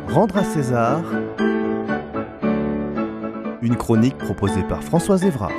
Rendre à César, une chronique proposée par Françoise Évrard.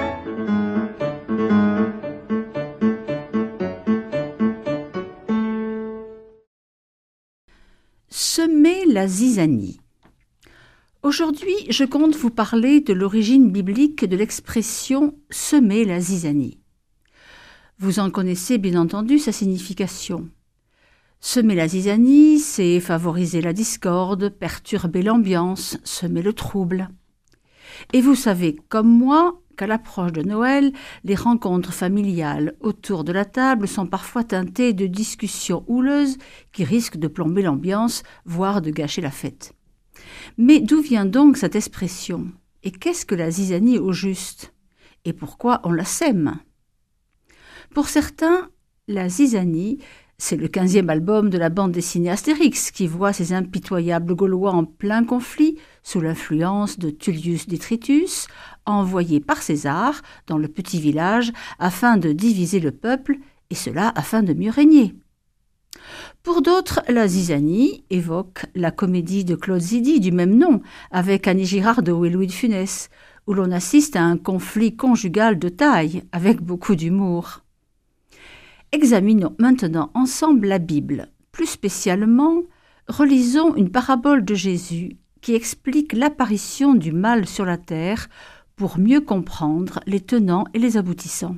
Semer la zizanie. Aujourd'hui, je compte vous parler de l'origine biblique de l'expression « semer la zizanie ». Vous en connaissez bien entendu sa signification. Semer la zizanie, c'est favoriser la discorde, perturber l'ambiance, semer le trouble. Et vous savez, comme moi, qu'à l'approche de Noël, les rencontres familiales autour de la table sont parfois teintées de discussions houleuses qui risquent de plomber l'ambiance, voire de gâcher la fête. Mais d'où vient donc cette expression? Et qu'est-ce que la zizanie au juste? Et pourquoi on la sème? Pour certains, la zizanie, c'est le 15e album de la bande dessinée Astérix qui voit ces impitoyables Gaulois en plein conflit sous l'influence de Tullius Detritus, envoyé par César dans le petit village afin de diviser le peuple, et cela afin de mieux régner. Pour d'autres, la zizanie évoque la comédie de Claude Zidi du même nom, avec Annie Girardot et Louis de Funès, où l'on assiste à un conflit conjugal de taille, avec beaucoup d'humour. Examinons maintenant ensemble la Bible. Plus spécialement, relisons une parabole de Jésus qui explique l'apparition du mal sur la terre pour mieux comprendre les tenants et les aboutissants.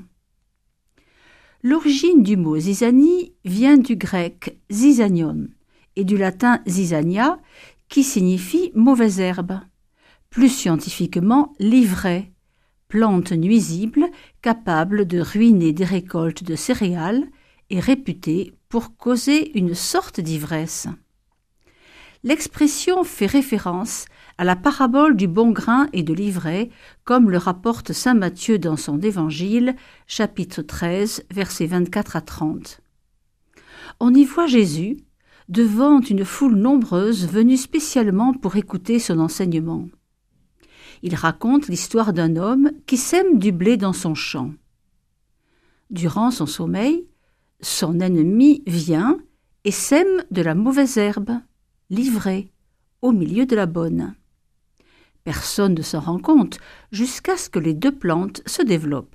L'origine du mot zizanie vient du grec zizanion et du latin zizania qui signifie mauvaise herbe, plus scientifiquement l'ivraie, plante nuisible capable de ruiner des récoltes de céréales et réputée pour causer une sorte d'ivresse. L'expression fait référence à la parabole du bon grain et de l'ivraie, comme le rapporte saint Matthieu dans son évangile, chapitre 13, versets 24 à 30. On y voit Jésus devant une foule nombreuse venue spécialement pour écouter son enseignement. Il raconte l'histoire d'un homme qui sème du blé dans son champ. Durant son sommeil, son ennemi vient et sème de la mauvaise herbe, l'ivraie, au milieu de la bonne. Personne ne s'en rend compte jusqu'à ce que les deux plantes se développent.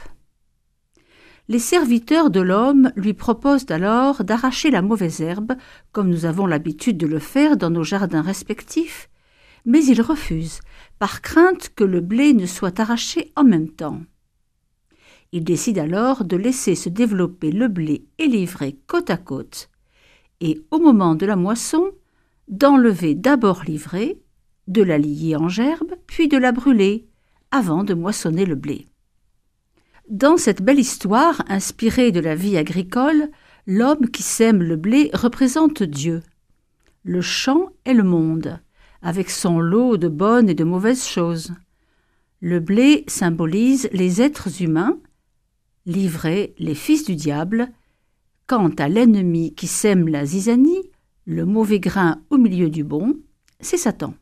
Les serviteurs de l'homme lui proposent alors d'arracher la mauvaise herbe, comme nous avons l'habitude de le faire dans nos jardins respectifs, mais il refuse, par crainte que le blé ne soit arraché en même temps. Il décide alors de laisser se développer le blé et l'ivraie côte à côte, et au moment de la moisson, d'enlever d'abord l'ivraie, de la lier en gerbe, puis de la brûler, avant de moissonner le blé. Dans cette belle histoire, inspirée de la vie agricole, l'homme qui sème le blé représente Dieu. Le champ est le monde, avec son lot de bonnes et de mauvaises choses. Le blé symbolise les êtres humains, l'ivraie les fils du diable. Quant à l'ennemi qui sème la zizanie, le mauvais grain au milieu du bon, c'est Satan.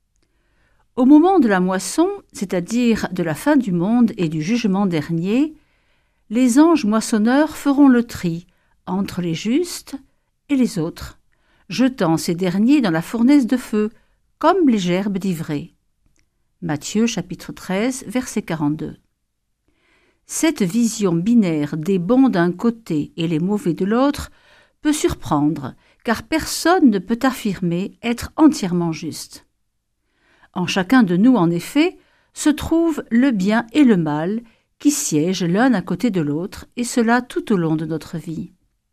Au moment de la moisson, c'est-à-dire de la fin du monde et du jugement dernier, les anges moissonneurs feront le tri entre les justes et les autres, jetant ces derniers dans la fournaise de feu, comme les gerbes d'ivraie. Matthieu chapitre 13, verset 42. Cette vision binaire des bons d'un côté et les mauvais de l'autre peut surprendre, car personne ne peut affirmer être entièrement juste. En chacun de nous, en effet, se trouve le bien et le mal qui siègent l'un à côté de l'autre, et cela tout au long de notre vie.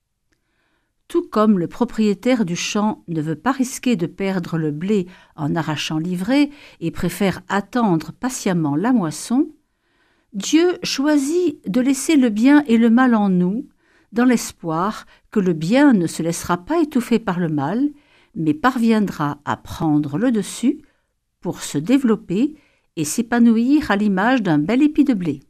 Tout comme le propriétaire du champ ne veut pas risquer de perdre le blé en arrachant l'ivraie et préfère attendre patiemment la moisson, Dieu choisit de laisser le bien et le mal en nous, dans l'espoir que le bien ne se laissera pas étouffer par le mal, mais parviendra à prendre le dessus pour se développer et s'épanouir à l'image d'un bel épi de blé.